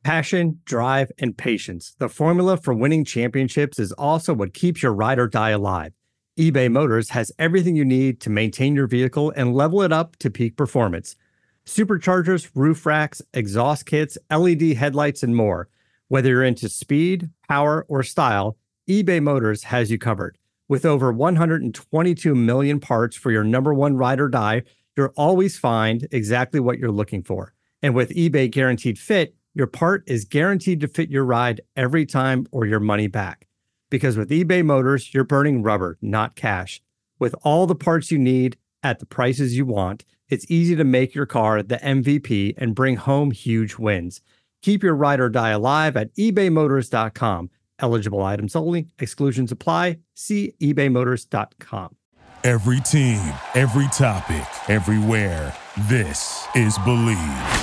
Passion, drive, and patience. The formula for winning championships is also what keeps your ride or die alive. eBay Motors has everything you need to maintain your vehicle and level it up to peak performance. Superchargers, roof racks, exhaust kits, LED headlights, and more. Whether you're into speed, power, or style, eBay Motors has you covered. With over 122 million parts for your number one ride or die, you'll always find exactly what you're looking for. And with eBay Guaranteed Fit, your part is guaranteed to fit your ride every time or your money back. Because with eBay Motors, you're burning rubber, not cash. With all the parts you need at the prices you want, it's easy to make your car the MVP and bring home huge wins. Keep your ride or die alive at ebaymotors.com. Eligible items only. Exclusions apply. See ebaymotors.com. Every team, every topic, everywhere. This is Believe.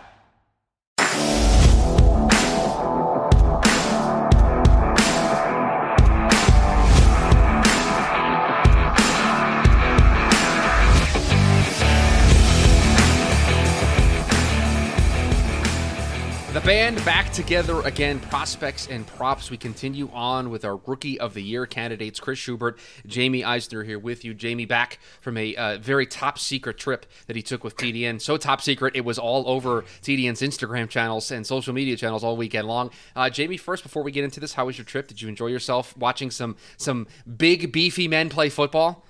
The band back together again, prospects and props. We continue on with our Rookie of the Year candidates, Chris Schubert, Jamie Eisner here with you. Jamie back from a very top secret trip that he took with TDN. So top secret, it was all over TDN's Instagram channels and social media channels all weekend long. Jamie, first, before we get into this, how was your trip? Did you enjoy yourself watching some big, beefy men play football?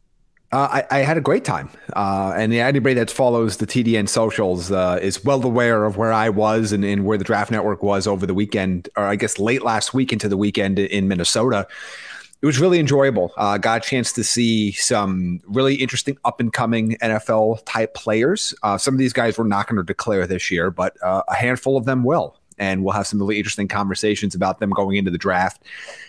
I had a great time. And anybody that follows the TDN socials is well aware of where I was and where the Draft Network was over the weekend, or I guess late last week into the weekend in Minnesota. It was really enjoyable. Got a chance to see some really interesting up-and-coming NFL-type players. Some of these guys were not going to declare this year, but a handful of them will. And we'll have some really interesting conversations about them going into the draft.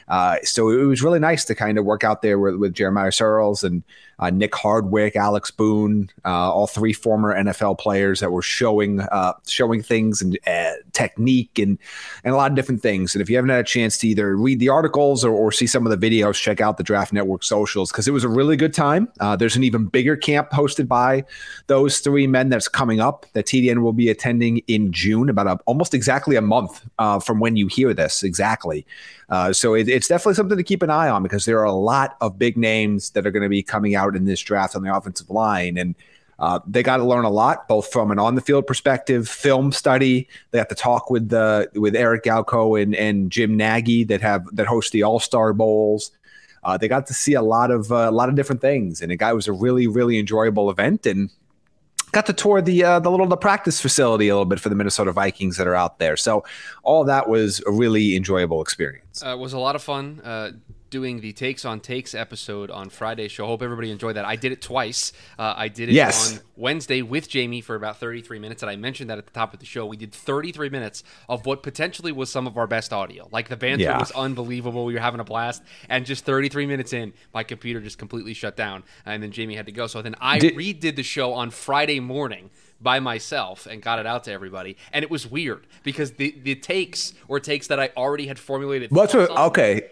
So it was really nice to kind of work out there with Jeremiah Searles and Nick Hardwick, Alex Boone, all three former NFL players that were showing things and technique and a lot of different things. And if you haven't had a chance to either read the articles or see some of the videos, check out the Draft Network socials because it was a really good time. There's an even bigger camp hosted by those three men that's coming up that TDN will be attending in June, about almost exactly a month from when you hear this exactly. So it's definitely something to keep an eye on because there are a lot of big names that are going to be coming out in this draft on the offensive line. And they got to learn a lot, both from an on-the-field perspective, film study. They have to talk with Eric Galko and Jim Nagy that host the All-Star Bowls. They got to see a lot of different things. And it was a really, really enjoyable event. And got to tour the practice facility a little bit for the Minnesota Vikings that are out there. So all of that was a really enjoyable experience. It was a lot of fun doing the Takes on Takes episode on Friday's show. Hope everybody enjoyed that. I did it twice. I did it on Wednesday with Jamie for about 33 minutes, and I mentioned that at the top of the show. We did 33 minutes of what potentially was some of our best audio. Like, the banter was unbelievable. We were having a blast, and just 33 minutes in, my computer just completely shut down, and then Jamie had to go. So then I redid the show on Friday morning by myself and got it out to everybody, and it was weird because the takes were takes that I already had formulated. Okay.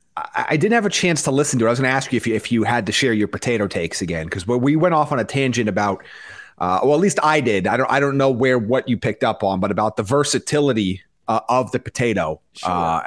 I didn't have a chance to listen to it. I was going to ask you if you had to share your potato takes again, because we went off on a tangent about, well, at least I did. I don't know what you picked up on, but about the versatility of the potato, so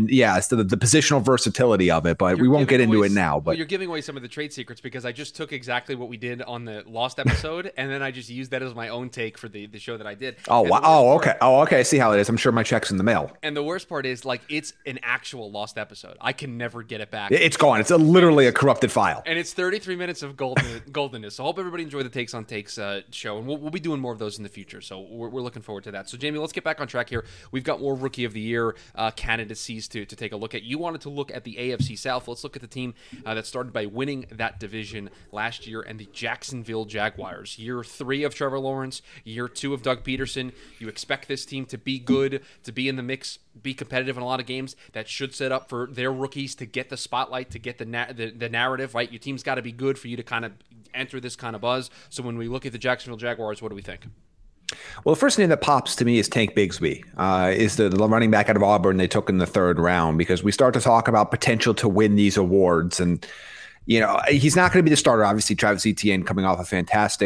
the positional versatility of it, but we won't get into it now. But you're giving away some of the trade secrets because I just took exactly what we did on the Lost episode, and then I just used that as my own take for the show that I did. Oh, wow. Okay. I see how it is. I'm sure my check's in the mail. And the worst part is, like, it's an actual Lost episode. I can never get it back. It's gone. It's literally a corrupted file. And it's 33 minutes of goldenness. So I hope everybody enjoyed the Takes on Takes show, and we'll be doing more of those in the future. So we're looking forward to that. So, Jamie, let's get back on track here. We've got more Rookie of the Year candidacies to take a look at. You wanted to look at the AFC South. Let's look at the team that started by winning that division last year, and the Jacksonville Jaguars. Year 3 of Trevor Lawrence, year 2 of Doug Peterson. You expect this team to be good, to be in the mix, be competitive in a lot of games. That should set up for their rookies to get the spotlight, to get the narrative, right? Your team's got to be good for you to kind of enter this kind of buzz. So when we look at the Jacksonville Jaguars, what do we think? Well, the first name that pops to me is Tank Bigsby, is the running back out of Auburn they took in the 3rd round, because we start to talk about potential to win these awards. And, he's not going to be the starter. Obviously, Travis Etienne coming off a fantastic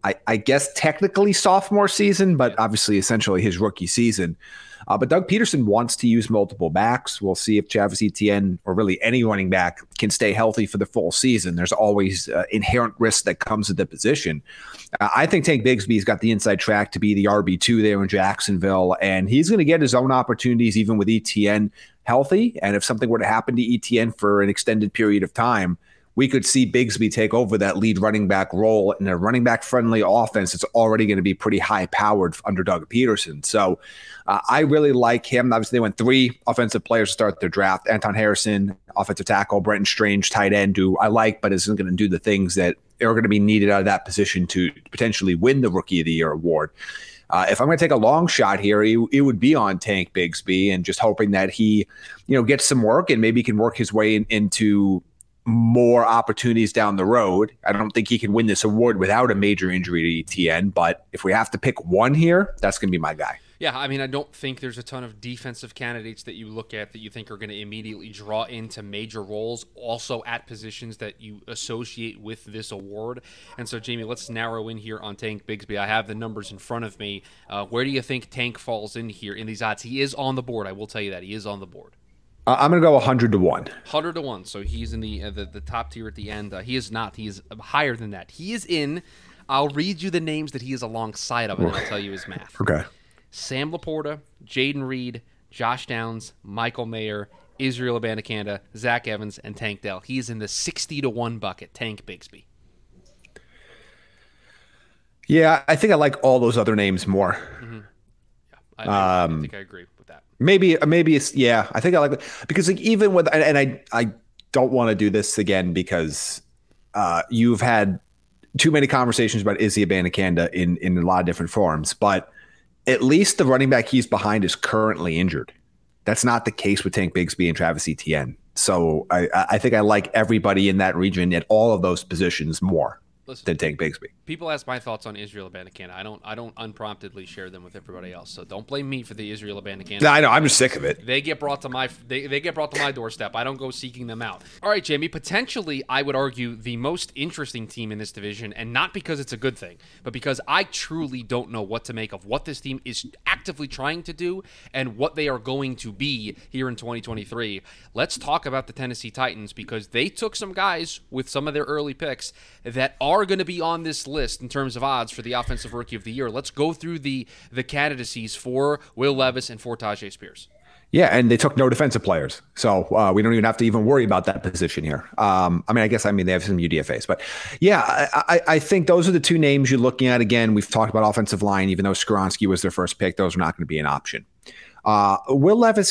I guess technically sophomore season, but obviously essentially his rookie season. But Doug Peterson wants to use multiple backs. We'll see if Travis Etienne or really any running back can stay healthy for the full season. There's always inherent risk that comes with the position. I think Tank Bigsby's got the inside track to be the RB2 there in Jacksonville, and he's going to get his own opportunities even with Etienne healthy. And if something were to happen to Etienne for an extended period of time, we could see Bigsby take over that lead running back role in a running back friendly offense. It's already going to be pretty high powered under Doug Peterson. So I really like him. Obviously, they went 3 offensive players to start their draft. Anton Harrison, offensive tackle, Brenton Strange, tight end, who I like, but isn't going to do the things that are going to be needed out of that position to potentially win the Rookie of the Year award. If I'm going to take a long shot here, it would be on Tank Bigsby, and just hoping that he, gets some work and maybe can work his way into more opportunities down the road. I don't think he can win this award without a major injury to Etienne, but if we have to pick one here, that's going to be my guy. Yeah, I mean, I don't think there's a ton of defensive candidates that you look at that you think are going to immediately draw into major roles, also at positions that you associate with this award. And so, Jamie, let's narrow in here on Tank Bigsby. I have the numbers in front of me. Where do you think Tank falls in here in these odds? He is on the board. I will tell you that. He is on the board. I'm going to go 100-1. 100-1. So he's in the top tier at the end. He is not. He is higher than that. He is in. I'll read you the names that he is alongside of, and then I'll tell you his math. Okay. Sam Laporta, Jaden Reed, Josh Downs, Michael Mayer, Israel Abanikanda, Zach Evans, and Tank Dell. He is in the 60-1 bucket. Tank Bigsby. Yeah, I think I like all those other names more. Mm-hmm. Yeah, I think I agree with that. Maybe it's, yeah, I think I like it because even with, and I don't want to do this again because you've had too many conversations about Izzy Abanikanda in a lot of different forms, but at least the running back he's behind is currently injured. That's not the case with Tank Bigsby and Travis Etienne. So I think I like everybody in that region at all of those positions more than Tank Bigsby. People ask my thoughts on Israel Abanikanda. I don't unpromptedly share them with everybody else. So don't blame me for the Israel Abanikanda. No, I know. I'm just sick of it. They get brought to my doorstep. I don't go seeking them out. All right, Jamie. Potentially, I would argue the most interesting team in this division, and not because it's a good thing, but because I truly don't know what to make of what this team is actively trying to do and what they are going to be here in 2023. Let's talk about the Tennessee Titans because they took some guys with some of their early picks that are going to be on this list in terms of odds for the Offensive Rookie of the Year. Let's go through the candidacies for Will Levis and for Tyjae Spears. Yeah, and they took no defensive players. So we don't even have to even worry about that position here. they have some UDFAs. But yeah, I think those are the two names you're looking at. Again, we've talked about offensive line. Even though Skoronski was their first pick, those are not going to be an option. Will Levis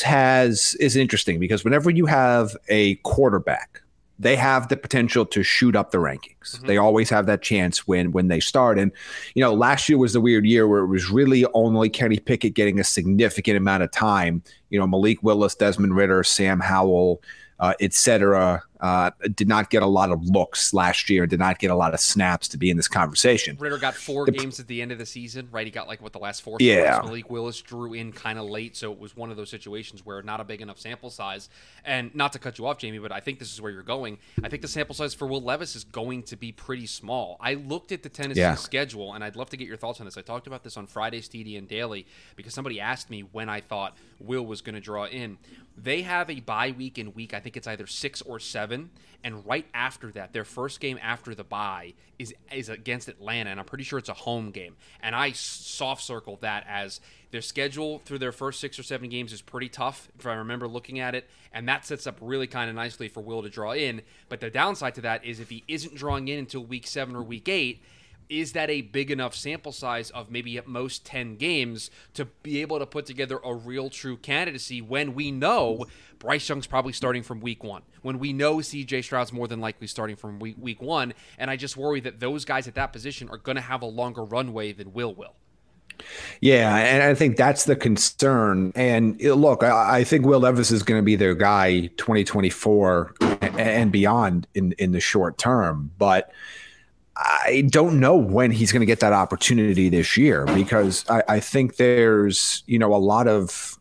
is interesting because whenever you have a quarterback, they have the potential to shoot up the rankings. Mm-hmm. They always have that chance when they start. And, last year was the weird year where it was really only Kenny Pickett getting a significant amount of time. Malik Willis, Desmond Ridder, Sam Howell, et cetera, did not get a lot of looks last year, did not get a lot of snaps to be in this conversation. Ridder got 4 games at the end of the season, right? He got the last 4 yeah. starts. Malik Willis drew in kind of late, so it was one of those situations where not a big enough sample size. And not to cut you off, Jamie, but I think this is where you're going. I think the sample size for Will Levis is going to be pretty small. I looked at the Tennessee schedule, and I'd love to get your thoughts on this. I talked about this on Friday's TDN Daily because somebody asked me when I thought Will was going to draw in. They have a bye week in week, I think it's either 6 or 7, and right after that, their first game after the bye is against Atlanta, and I'm pretty sure it's a home game. And I soft circled that as their schedule through their first 6 or 7 games is pretty tough, if I remember looking at it, and that sets up really kind of nicely for Will to draw in. But the downside to that is if he isn't drawing in until week 7 or week 8, is that a big enough sample size of maybe at most 10 games to be able to put together a real true candidacy when we know Bryce Young's probably starting from week 1, when we know CJ Stroud's more than likely starting from week 1, and I just worry that those guys at that position are going to have a longer runway than Will. Yeah, and I think that's the concern. And look, I think Will Levis is going to be their guy 2024 and beyond in the short term, but I don't know when he's going to get that opportunity this year because I think there's, a lot of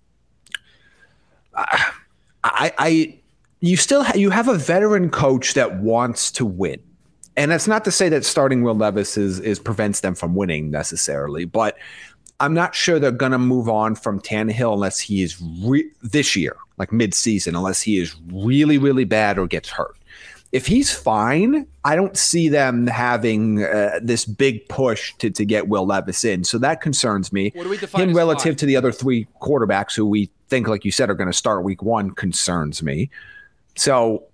you have a veteran coach that wants to win. And that's not to say that starting Will Levis is prevents them from winning necessarily, but I'm not sure they're going to move on from Tannehill unless he is this year, like mid-season, unless he is really, really bad or gets hurt. If he's fine, I don't see them having this big push to get Will Levis in. So that concerns me. What do we define him as relative fine? to the other three quarterbacks who we think, like you said, are going to start week one concerns me. So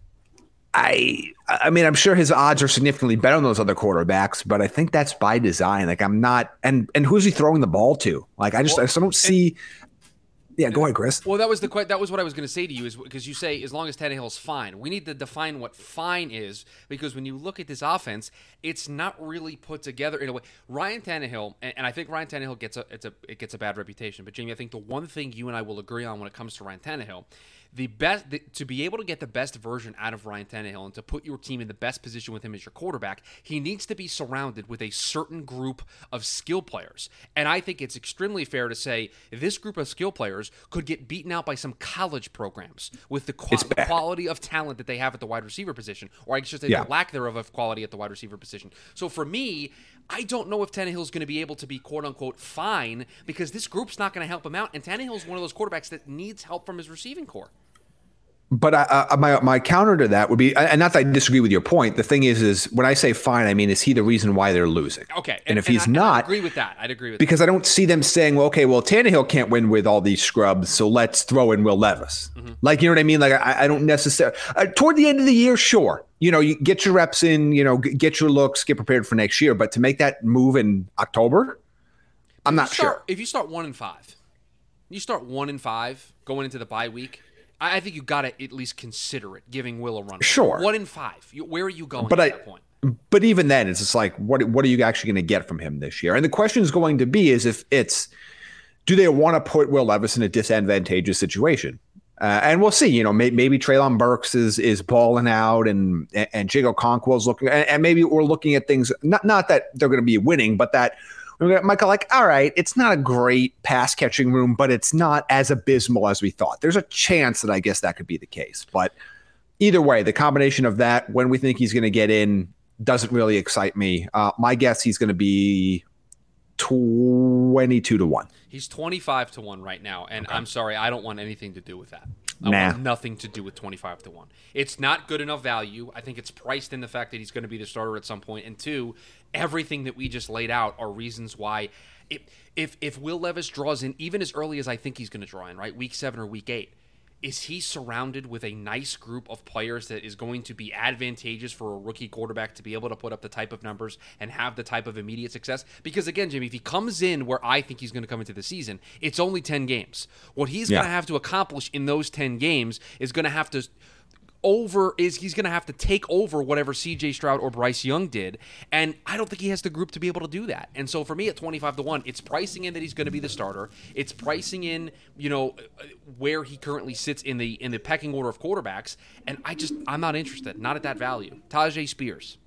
I mean, I'm sure his odds are significantly better than those other quarterbacks, but I think that's by design. Like I'm not, and who's he throwing the ball to? Like I just don't see. Yeah, go ahead, Chris. Well, that was what I was going to say to you, is because you say as long as Tannehill's fine. We need to define what fine is, because when you look at this offense, it's not really put together in a way. Ryan Tannehill, and I think Ryan Tannehill gets a bad reputation. But Jamie, I think the one thing you and I will agree on when it comes to Ryan Tannehill, to be able to get the best version out of Ryan Tannehill and to put your team in the best position with him as your quarterback, he needs to be surrounded with a certain group of skill players. And I think it's extremely fair to say this group of skill players could get beaten out by some college programs with the quality of talent that they have at the wide receiver position, or I should say the lack thereof of quality at the wide receiver position. So for me, I don't know if Tannehill's going to be able to be quote-unquote fine, because this group's not going to help him out, and Tannehill's one of those quarterbacks that needs help from his receiving core. But my counter to that would be, and not that I disagree with your point. The thing is when I say fine, I mean, is he the reason why they're losing? Okay. And if he's not, I'd agree with that. Because I don't see them saying, well, okay, well, Tannehill can't win with all these scrubs, so let's throw in Will Levis. Mm-hmm. Like, you know what I mean? Like, I don't necessarily, toward the end of the year, sure. You know, you get your reps in, you know, get your looks, get prepared for next year. But to make that move in October, I'm not sure. If you start 1-5, you start 1-5 going into the bye week, I think you got to at least consider it, giving Will a run. Sure. 1-5. Where are you going at that point? But even then, it's just like, what are you actually going to get from him this year? And the question is going to be is if it's, do they want to put Will Levis in a disadvantageous situation? And we'll see. You know, maybe Treylon Burks is balling out, and Jago Conquell's looking, and maybe we're looking at things. Not that they're going to be winning, but that Michael, like, all right, it's not a great pass catching room, but it's not as abysmal as we thought. There's a chance that I guess that could be the case. But either way, the combination of that, when we think he's going to get in, doesn't really excite me. My guess, he's going to be 22-1. He's 25-1 right now, and okay. I'm sorry, I don't want anything to do with that. I want nothing to do with 25-1. It's not good enough value. I think it's priced in the fact that he's going to be the starter at some point. And two, everything that we just laid out are reasons why if Will Levis draws in even as early as I think he's going to draw in, right, week 7 or week 8, is he surrounded with a nice group of players that is going to be advantageous for a rookie quarterback to be able to put up the type of numbers and have the type of immediate success? Because again, Jimmy, if he comes in where I think he's going to come into the season, it's only 10 games. What he's going to have to accomplish in those 10 games is going to have to he's going to have to take over whatever CJ Stroud or Bryce Young did, and I don't think he has the group to be able to do that. And so for me at 25-1, it's pricing in that he's going to be the starter. It's pricing in, you know, where he currently sits in the pecking order of quarterbacks, and I'm not interested, not at that value. Tyjae Spears.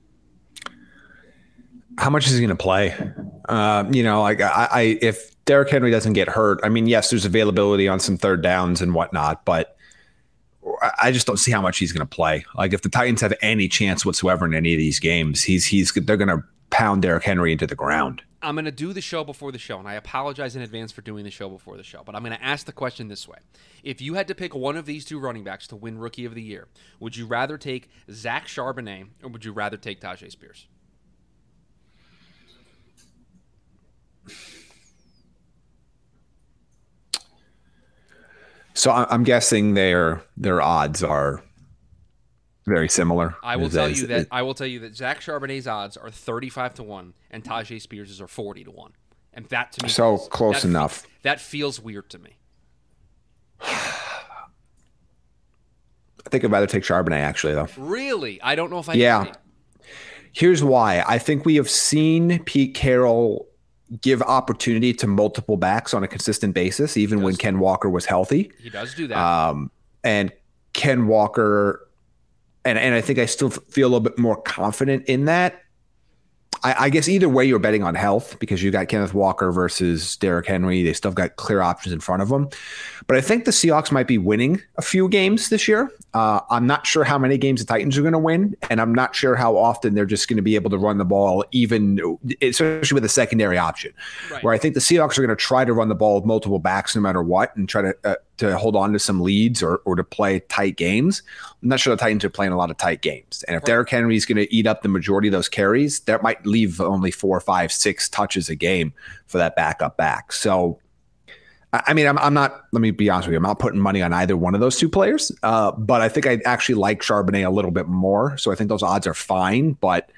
How much is he going to play? You know, like if Derrick Henry doesn't get hurt, I mean, yes, there's availability on some third downs and whatnot, but I just don't see how much he's going to play. Like if the Titans have any chance whatsoever in any of these games, they're going to pound Derrick Henry into the ground. I'm going to do the show before the show, and I apologize in advance for doing the show before the show, but I'm going to ask the question this way. If you had to pick one of these two running backs to win Rookie of the Year, would you rather take Zach Charbonnet or would you rather take Tyjae Spears? So I'm guessing their odds are very similar. I will tell you that Zach Charbonnet's odds are 35-1 and Tyjae Spears are 40-1. And that to me close enough. That feels weird to me. I think I'd rather take Charbonnet actually though. Really? I don't know if I agree. Here's why. I think we have seen Pete Carroll give opportunity to multiple backs on a consistent basis, even when Ken Walker was healthy. He does do that. And Ken Walker, and I think I still feel a little bit more confident in that. I guess either way you're betting on health because you got Kenneth Walker versus Derrick Henry. They still got clear options in front of them. But I think the Seahawks might be winning a few games this year. I'm not sure how many games the Titans are going to win, and I'm not sure how often they're just going to be able to run the ball, even especially with a secondary option. Right. Where I think the Seahawks are going to try to run the ball with multiple backs no matter what, and try to hold on to some leads or to play tight games. I'm not sure the Titans are playing a lot of tight games, and if Derrick Henry is going to eat up the majority of those carries, that might leave only 4, 5, 6 touches a game for that backup back. So. I mean, I'm not, let me be honest with you, I'm not putting money on either one of those two players, but I think I actually like Charbonnet a little bit more. So I think those odds are fine. But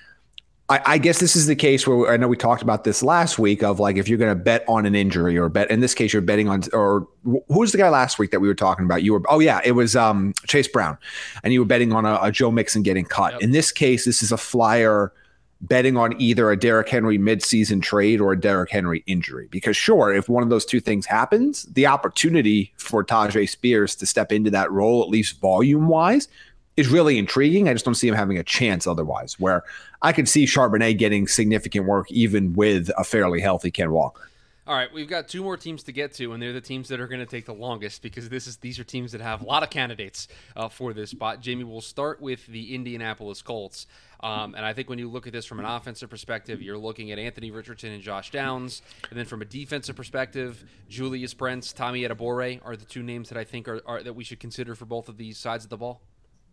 I guess this is the case where I know we talked about this last week of like, if you're going to bet on an injury or bet, in this case, you're betting on, or who was the guy last week that we were talking about? It was Chase Brown, and you were betting on a Joe Mixon getting cut. Yep. In this case, this is a flyer betting on either a Derrick Henry midseason trade or a Derrick Henry injury. Because sure, if one of those two things happens, the opportunity for Tyjae Spears to step into that role, at least volume-wise, is really intriguing. I just don't see him having a chance otherwise, where I could see Charbonnet getting significant work even with a fairly healthy Ken Walker. All right, we've got 2 more teams to get to, and they're the teams that are going to take the longest because these are teams that have a lot of candidates for this spot. Jamie, we'll start with the Indianapolis Colts. And I think when you look at this from an offensive perspective, you're looking at Anthony Richardson and Josh Downs. And then from a defensive perspective, Julius Brents, Tommy Adebawore are the 2 names that I think are that we should consider for both of these sides of the ball.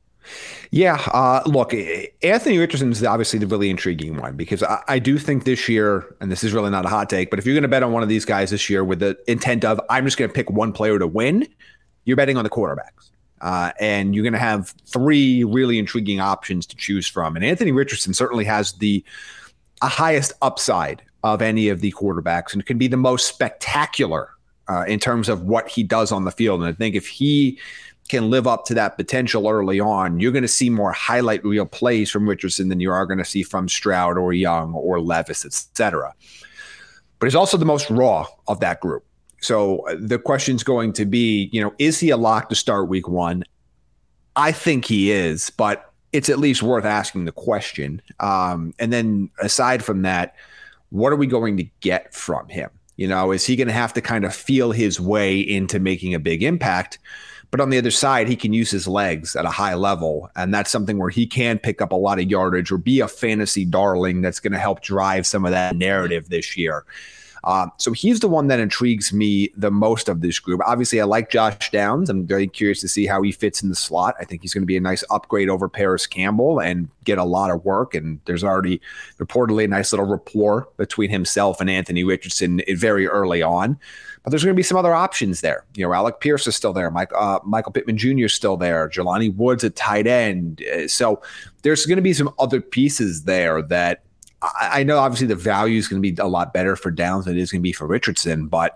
Yeah, look, Anthony Richardson is obviously the really intriguing one because I do think this year, and this is really not a hot take, but if you're going to bet on one of these guys this year with the intent of I'm just going to pick one player to win, you're betting on the quarterbacks. And you're going to have 3 really intriguing options to choose from. And Anthony Richardson certainly has the highest upside of any of the quarterbacks and can be the most spectacular in terms of what he does on the field. And I think if he can live up to that potential early on, you're going to see more highlight reel plays from Richardson than you are going to see from Stroud or Young or Levis, etc. But he's also the most raw of that group. So the question's going to be, is he a lock to start week 1? I think he is, but it's at least worth asking the question. And then aside from that, what are we going to get from him? Is he going to have to kind of feel his way into making a big impact? But on the other side, he can use his legs at a high level. And that's something where he can pick up a lot of yardage or be a fantasy darling that's going to help drive some of that narrative this year. So he's the one that intrigues me the most of this group. Obviously, I like Josh Downs. I'm very curious to see how he fits in the slot. I think he's going to be a nice upgrade over Paris Campbell and get a lot of work. And there's already reportedly a nice little rapport between himself and Anthony Richardson very early on. But there's going to be some other options there. Alec Pierce is still there. Michael Pittman Jr. is still there. Jelani Woods at tight end. So there's going to be some other pieces there that I know obviously the value is going to be a lot better for Downs than it is going to be for Richardson, but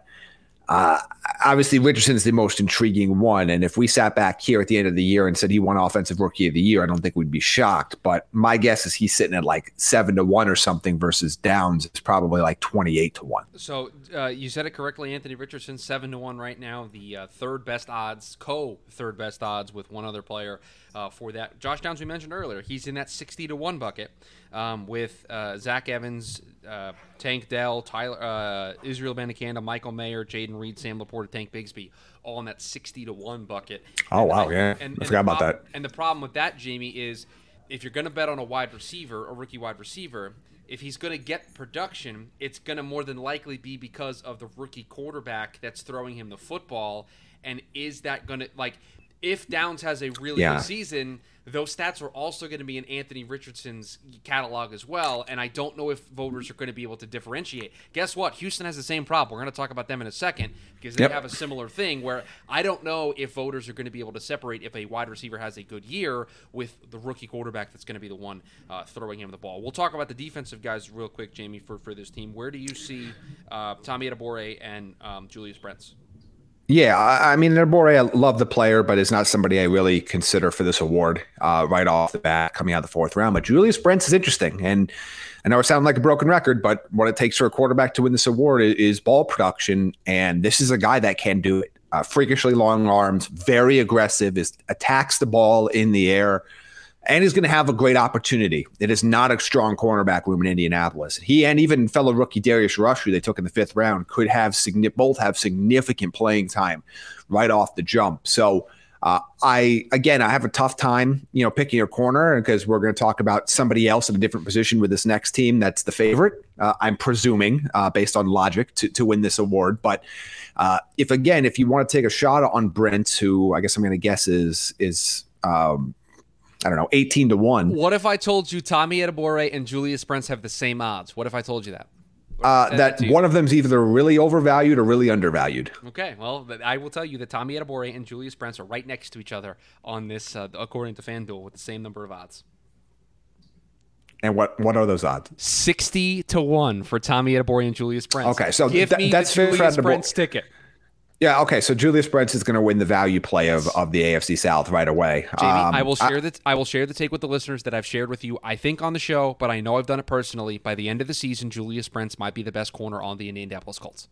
obviously Richardson is the most intriguing one. And if we sat back here at the end of the year and said he won Offensive Rookie of the Year, I don't think we'd be shocked. But my guess is he's sitting at like 7-1 or something versus Downs is probably like 28-1. So you said it correctly, Anthony Richardson 7-1 right now, the third best odds with one other player for that. Josh Downs, we mentioned earlier, he's in that 60-1 bucket with Zach Evans, Tank Dell, Israel Abanikanda, Michael Mayer, Jaden Reed, Sam Laporta, Tank Bigsby, all in that 60-1 bucket. Oh, wow, yeah. I forgot about that. And the problem with that, Jamie, is if you're going to bet on a rookie wide receiver, if he's going to get production, it's going to more than likely be because of the rookie quarterback that's throwing him the football. And is that going to, if Downs has a really good season, those stats are also going to be in Anthony Richardson's catalog as well, and I don't know if voters are going to be able to differentiate. Guess what? Houston has the same problem. We're going to talk about them in a second because they have a similar thing where I don't know if voters are going to be able to separate if a wide receiver has a good year with the rookie quarterback that's going to be the one throwing him the ball. We'll talk about the defensive guys real quick, Jamie, for this team. Where do you see Tommy Adebawore and Julius Brents? Yeah, I mean, Adebawore, I love the player, but is not somebody I really consider for this award right off the bat coming out of the 4th round. But Julius Brents is interesting. And I know it sounds like a broken record, but what it takes for a quarterback to win this award is ball production. And this is a guy that can do it. Freakishly long arms, very aggressive, attacks the ball in the air. and he's going to have a great opportunity. It is not a strong cornerback room in Indianapolis. He and even fellow rookie Darius Rush, who they took in the 5th round, could have both have significant playing time right off the jump. So I have a tough time, picking a corner because we're going to talk about somebody else in a different position with this next team that's the favorite. I'm presuming, based on logic, to win this award. But if you want to take a shot on Brent, who I guess I'm going to guess is 18-1. What if I told you Tommy Adebawore and Julius Brents have the same odds? What if I told you that? That one of them's either really overvalued or really undervalued. Okay, well, I will tell you that Tommy Adebawore and Julius Brents are right next to each other on this, according to FanDuel, with the same number of odds. And what are those odds? 60-1 for Tommy Adebawore and Julius Brents. Okay, so give me that's the Julius Brents ticket. Yeah, okay. So Julius Brents is going to win the value play of the AFC South right away. Jamie, I will share the take with the listeners that I've shared with you, I think, on the show, but I know I've done it personally. By the end of the season, Julius Brents might be the best corner on the Indianapolis Colts.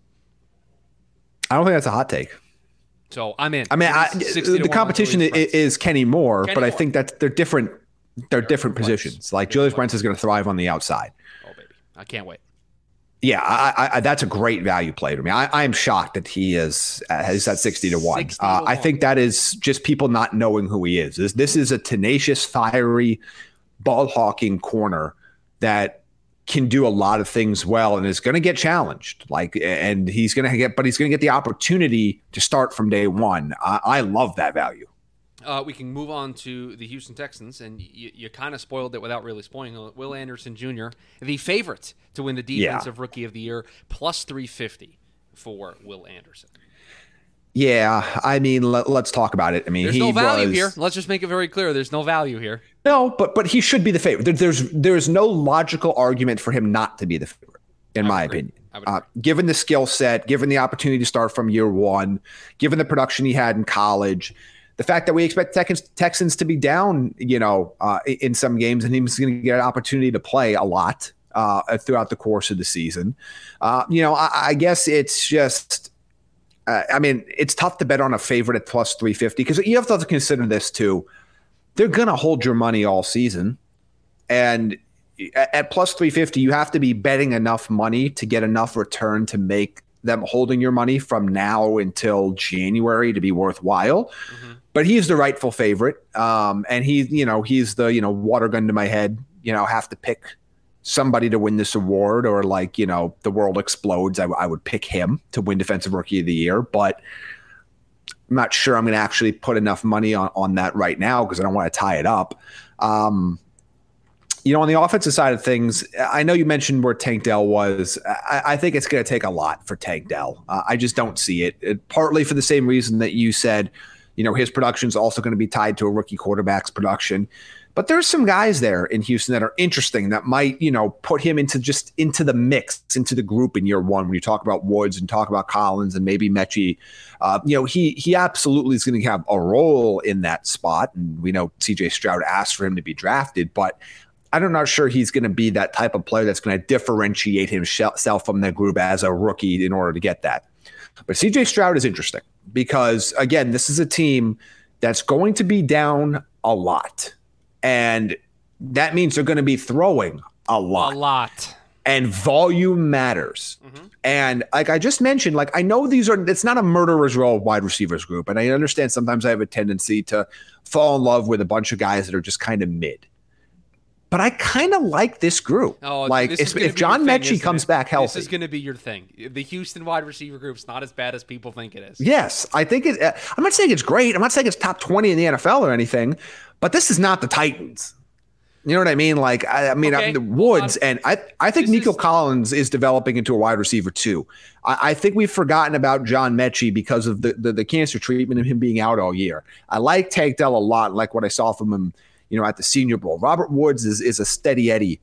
I don't think that's a hot take. So I'm in. I mean, the competition is Kenny Moore, but I think that they're different. They're different positions. Like Julius Brents is going to thrive on the outside. Oh, baby. I can't wait. Yeah, I that's a great value play to me. I am shocked that he's at 60-1. I think that is just people not knowing who he is. This is a tenacious, fiery, ball hawking corner that can do a lot of things well and is going to get challenged. And he's going to get the opportunity to start from day one. I love that value. We can move on to the Houston Texans, and you kind of spoiled it without really spoiling it. Will Anderson Jr., the favorite to win the Defensive Rookie of the Year, plus 350 for Will Anderson. Yeah, I mean, let's talk about it. I mean, there's no value here. Let's just make it very clear. There's no value here. No, but he should be the favorite. There's no logical argument for him not to be the favorite, in my opinion. Given the skill set, given the opportunity to start from year one, given the production he had in college, the fact that we expect Texans to be down, in some games, and he's going to get an opportunity to play a lot throughout the course of the season. I guess it's just, it's tough to bet on a favorite at plus 350 because you have to consider this too. They're going to hold your money all season, and at plus 350, you have to be betting enough money to get enough return to make them holding your money from now until January to be worthwhile. Mm-hmm. But he's the rightful favorite. And he's the, water gun to my head, have to pick somebody to win this award or the world explodes. I would pick him to win Defensive Rookie of the Year, but I'm not sure I'm going to actually put enough money on that right now because I don't want to tie it up. On the offensive side of things, I know you mentioned where Tank Dell was. I think it's going to take a lot for Tank Dell. I just don't see it. Partly for the same reason that you said, his production is also going to be tied to a rookie quarterback's production. But there's some guys there in Houston that are interesting that might, put him into the mix, into the group in year one. When you talk about Woods and talk about Collins and maybe Mechie, he absolutely is going to have a role in that spot. And we know CJ Stroud asked for him to be drafted, but I'm not sure he's going to be that type of player that's going to differentiate himself from the group as a rookie in order to get that. But CJ Stroud is interesting because, again, this is a team that's going to be down a lot. And that means they're going to be throwing a lot. And volume matters. Mm-hmm. And like I just mentioned, I know it's not a murderer's row of wide receivers group. And I understand sometimes I have a tendency to fall in love with a bunch of guys that are just kind of mid. But I kind of like this group. If John Mechie comes back healthy. This is going to be your thing. The Houston wide receiver group's not as bad as people think it is. Yes, I think it. I'm not saying it's great. I'm not saying it's top 20 in the NFL or anything. But this is not the Titans. You know what I mean? The Woods, and I think Nico Collins is developing into a wide receiver too. I think we've forgotten about John Mechie because of the cancer treatment and him being out all year. I like Tank Dell a lot, like what I saw from him, at the Senior Bowl. Robert Woods is a steady Eddie,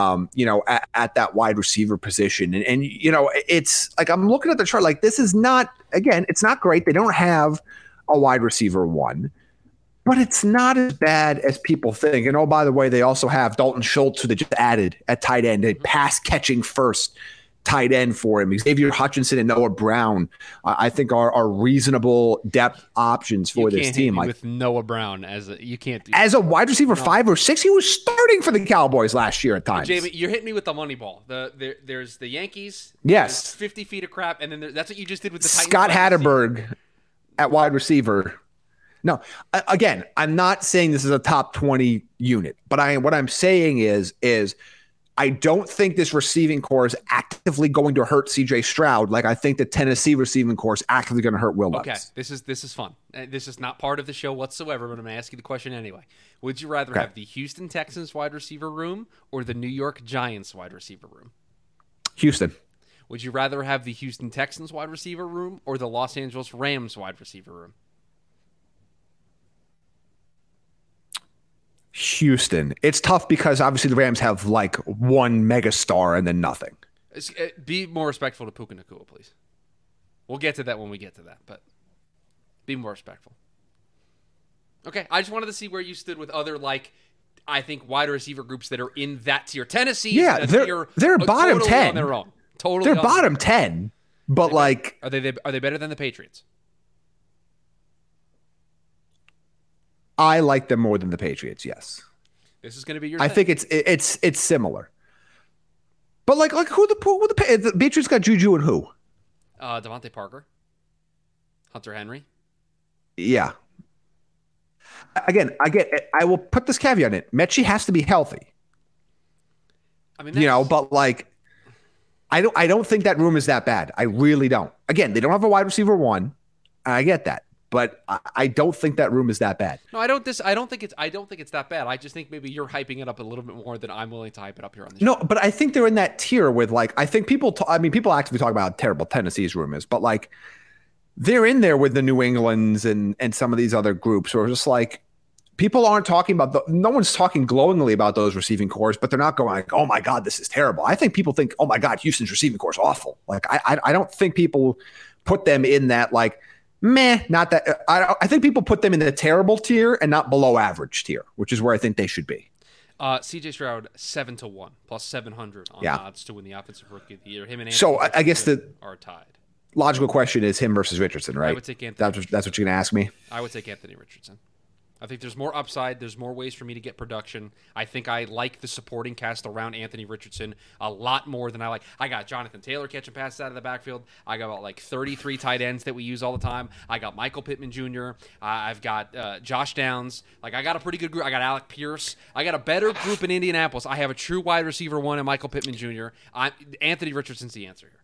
at that wide receiver position. And it's I'm looking at the chart, this is not, again, it's not great. They don't have a wide receiver one. But it's not as bad as people think. And, oh, by the way, they also have Dalton Schultz, who they just added at tight end, a pass-catching first tight end for him. Xavier Hutchinson and Noah Brown, I think are reasonable depth options for this team. Like with Noah Brown you can't do as a wide receiver 5 or 6. He was starting for the Cowboys last year at times. Jamie, you're hitting me with the money ball. There's the Yankees. Yes, 50 feet of crap, and then that's what you just did with the Titans. Scott Hatterberg at wide receiver. No, again, I'm not saying this is a top 20 unit, but what I'm saying is I don't think this receiving core is actively going to hurt CJ Stroud like I think the Tennessee receiving core is actively going to hurt Will Levis. Okay, this is fun. This is not part of the show whatsoever, but I'm going to ask you the question anyway. Would you rather have the Houston Texans wide receiver room or the New York Giants wide receiver room? Houston. Would you rather have the Houston Texans wide receiver room or the Los Angeles Rams wide receiver room? Houston. It's tough because obviously the Rams have like one megastar and then nothing. Be more respectful to Puka Nacua, please. We'll get to that when we get to that, but be more respectful. Okay, I just wanted to see where you stood with other, like, I think wide receiver groups that are in that tier. Tennessee, yeah, they're bottom totally 10 on their own. Totally, they're bottom 10. But are they better than the Patriots? I like them more than the Patriots. Yes, this is going to be your. I think it's similar. But like who the Patriots got Juju and who? Devontae Parker, Hunter Henry. Yeah. Again, I will put this caveat in it. Mechie has to be healthy. I mean, but like, I don't think that room is that bad. I really don't. Again, they don't have a wide receiver 1. I get that. But I don't think that room is that bad. No, I don't think it's that bad. I just think maybe you're hyping it up a little bit more than I'm willing to hype it up here on the show. No, but I think they're in that tier with like I think people actively talk about how terrible Tennessee's room is, but like they're in there with the New Englands and some of these other groups who are just like people aren't talking about no one's talking glowingly about those receiving cores, but they're not going like, oh my God, this is terrible. I think people think, oh my God, Houston's receiving core is awful. Like I don't think people put them in that like not that. I think people put them in the terrible tier and not below average tier, which is where I think they should be. CJ Stroud 7-1 plus 700 on odds to win the offensive rookie of the year. Him and Anthony so I guess the are tied. Logical question is him versus Richardson, right? I would take Anthony. That's what you're gonna ask me. I would take Anthony Richardson. I think there's more upside. There's more ways for me to get production. I think I like the supporting cast around Anthony Richardson a lot more than I like. I got Jonathan Taylor catching passes out of the backfield. I got about like 33 tight ends that we use all the time. I got Michael Pittman Jr. I've got Josh Downs. Like I got a pretty good group. I got Alec Pierce. I got a better group in Indianapolis. I have a true wide receiver 1 in Michael Pittman Jr. Anthony Richardson's the answer here.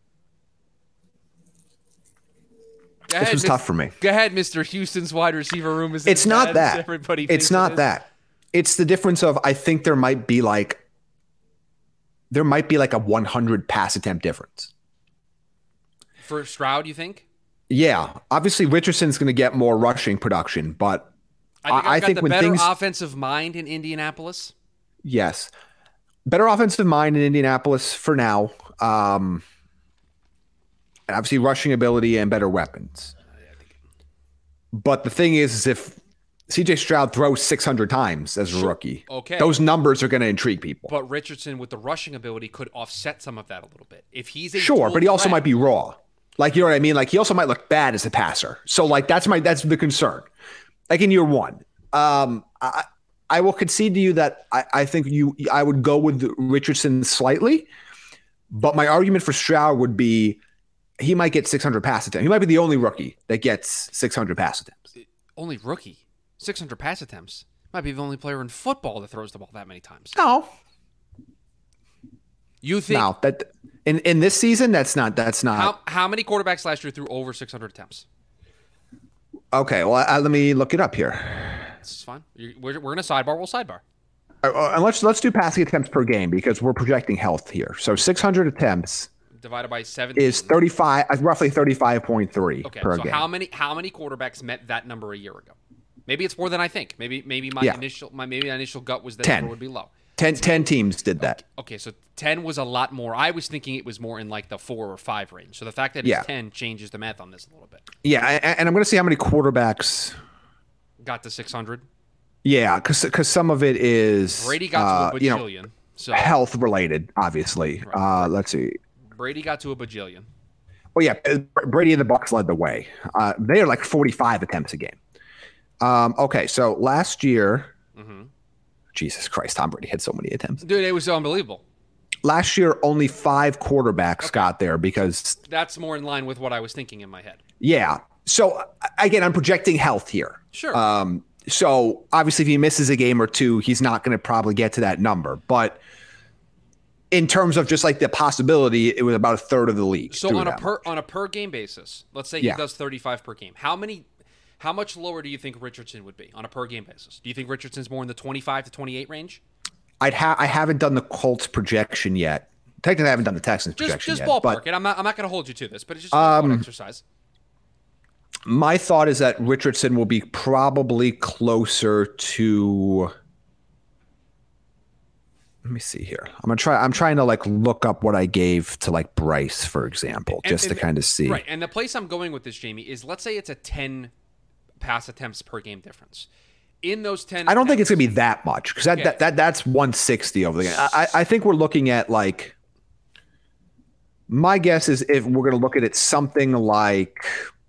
This was tough for me. Go ahead, Mr. Houston's wide receiver room. It's not that. It's not that. It's the difference of I think there might be like a 100 pass attempt difference. For Stroud, you think? Yeah. Obviously, Richardson's going to get more rushing production, but I think when better offensive mind in Indianapolis. Yes. Better offensive mind in Indianapolis for now. And obviously rushing ability and better weapons. But the thing is if CJ Stroud throws 600 times as a rookie, those numbers are going to intrigue people. But Richardson with the rushing ability could offset some of that a little bit. If he's a but he also might be raw. Like, you know what I mean? Like, he also might look bad as a passer. So, like, that's the concern. Like, in year 1. I will concede to you that I think I would go with Richardson slightly. But my argument for Stroud would be he might get 600 pass attempts. He might be the only rookie that gets 600 pass attempts. Only rookie? 600 pass attempts? Might be the only player in football that throws the ball that many times. No. You think? No, that in this season, that's not. How many quarterbacks last year threw over 600 attempts? Okay, well, let me look it up here. This is fine. We're going to sidebar. We'll sidebar. And let's do passing attempts per game because we're projecting health here. So 600 attempts divided by 17 is 35, roughly 35.3 per game. How many quarterbacks met that number a year ago? Maybe it's more than I think. Maybe my initial gut was that 10. Number would be low. 10 teams did that. Okay, so 10 was a lot more. I was thinking it was more in like the 4 or 5 range. So the fact that it's 10 changes the math on this a little bit. Yeah, and I'm going to see how many quarterbacks got to 600. Yeah, because some of it is Brady got to a bajillion. So health related, obviously. Right. Let's see. Brady got to a bajillion. Well, yeah, Brady and the Bucs led the way. They are like 45 attempts a game. Okay, so last year, Jesus Christ, Tom Brady had so many attempts. Dude, it was unbelievable. Last year, only 5 quarterbacks got there because... That's more in line with what I was thinking in my head. Yeah. So, again, I'm projecting health here. Sure. So, obviously, if he misses a game or two, he's not going to probably get to that number. But in terms of just like the possibility, it was about a third of the league. So, on a per game basis, let's say he does 35 per game. How much lower do you think Richardson would be on a per game basis? Do you think Richardson's more in the 25 to 28 range? I haven't done the Colts projection yet. Technically, I haven't done the Texans projection yet. Just ballpark it. I'm not going to hold you to this, but it's just an exercise. My thought is that Richardson will be probably closer to. Let me see here. I'm trying to like look up what I gave to like Bryce, for example, to kind of see. Right, and the place I'm going with this, Jamie, is let's say it's a 10 pass attempts per game difference. In those 10, I don't think it's going to be that much because that's 160 over the game. I think we're looking at like. My guess is if we're going to look at it, something like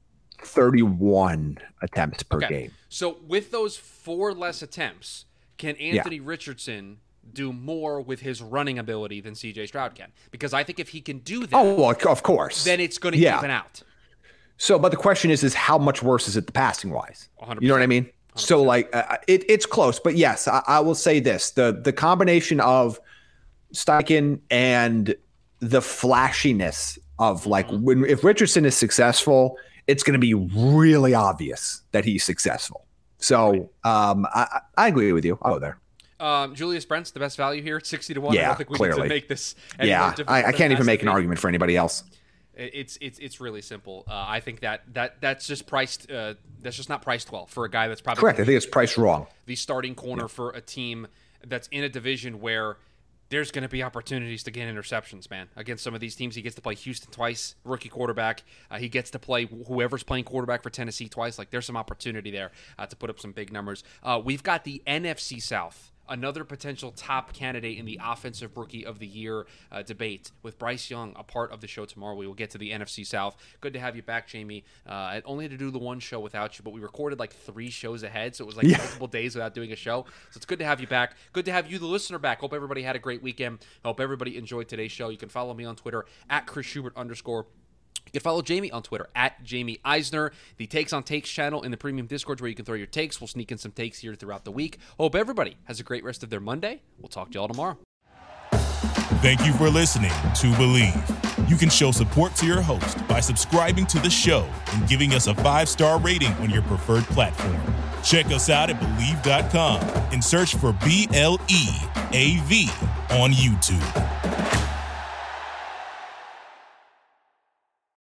31 attempts per game. So with those 4 less attempts, can Anthony Richardson do more with his running ability than C.J. Stroud can? Because I think if he can do that, well, of course, then it's going to even out. So, but the question is how much worse is it the passing wise? 100%. You know what I mean? 100%. So like it's close, but yes, I will say this: the combination of Steichen and the flashiness of like if Richardson is successful, it's going to be really obvious that he's successful. So I agree with you. I'll go there. Julius Brent's the best value here, 60-1. Yeah, I don't think we clearly. need to make this. I can't even make an argument for anybody else. It's really simple. I think that's just priced. That's just not priced well for a guy that's probably correct. I think it's priced wrong. The starting corner for a team that's in a division where there's going to be opportunities to gain interceptions, man. Against some of these teams, he gets to play Houston twice, rookie quarterback. He gets to play whoever's playing quarterback for Tennessee twice. Like, there's some opportunity there to put up some big numbers. We've got the NFC South, another potential top candidate in the Offensive Rookie of the Year debate with Bryce Young, a part of the show tomorrow. We will get to the NFC South. Good to have you back, Jamie. I only had to do the one show without you, but we recorded like 3 shows ahead, so it was like multiple days without doing a show. So it's good to have you back. Good to have you, the listener, back. Hope everybody had a great weekend. Hope everybody enjoyed today's show. You can follow me on Twitter at @ChrisSchubert_. You can follow Jamie on Twitter at Jamie Eisner, the Takes on Takes channel in the premium Discord where you can throw your takes. We'll sneak in some takes here throughout the week. Hope everybody has a great rest of their Monday. We'll talk to y'all tomorrow. Thank you for listening to Believe. You can show support to your host by subscribing to the show and giving us a 5-star rating on your preferred platform. Check us out at Believe.com and search for BLEAV on YouTube.